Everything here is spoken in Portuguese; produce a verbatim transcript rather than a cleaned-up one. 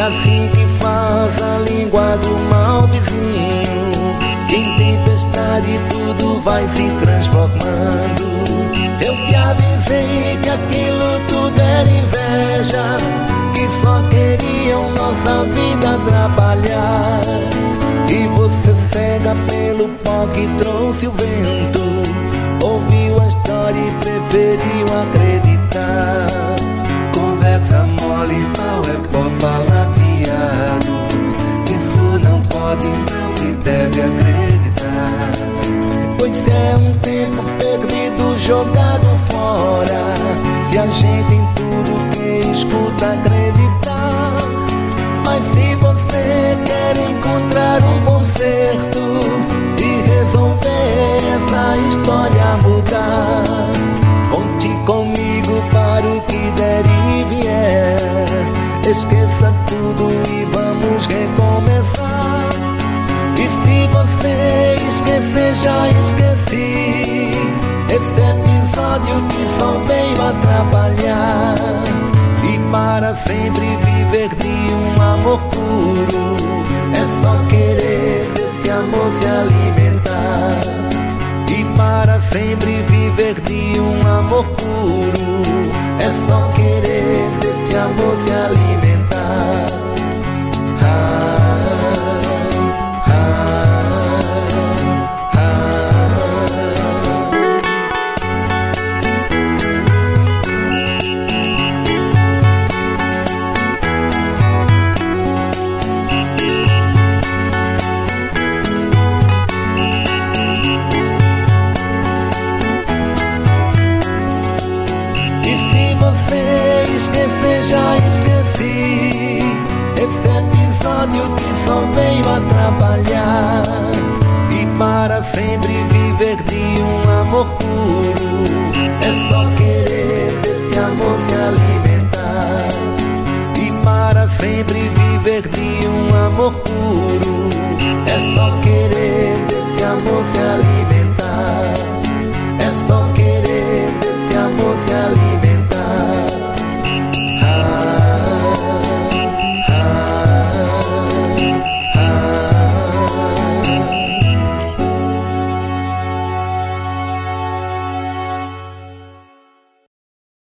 assim que faz a língua do mau vizinho. Em tempestade tudo vai se transformando. Eu te avisei que aquilo tudo era inveja, que só queriam nossa vida trabalhar. E você cega pelo pó que trouxe o vento, ouviu a história e preferiu acreditar. Conversa mole, mal é pó, fala fiado. Isso não pode, não se deve acreditar, pois é um tempo perdido, jogado fora. Se a gente em tudo que escuta acreditar. Mas se você quer encontrar um conserto e resolver essa história mudar, conte comigo para o que der e vier. Esqueça tudo e vamos recomeçar. E se você esquecer, já esqueci esse episódio que só veio atrapalhar. E para sempre viver de um amor puro, é só querer desse amor se alimentar. E para sempre viver de um amor puro, é só querer desse amor se alimentar. Ah, ah, esquecer, já esqueci esse episódio que só veio atrapalhar. E para sempre viver de um amor puro, é só querer desse amor se alimentar. E para sempre viver de um amor puro,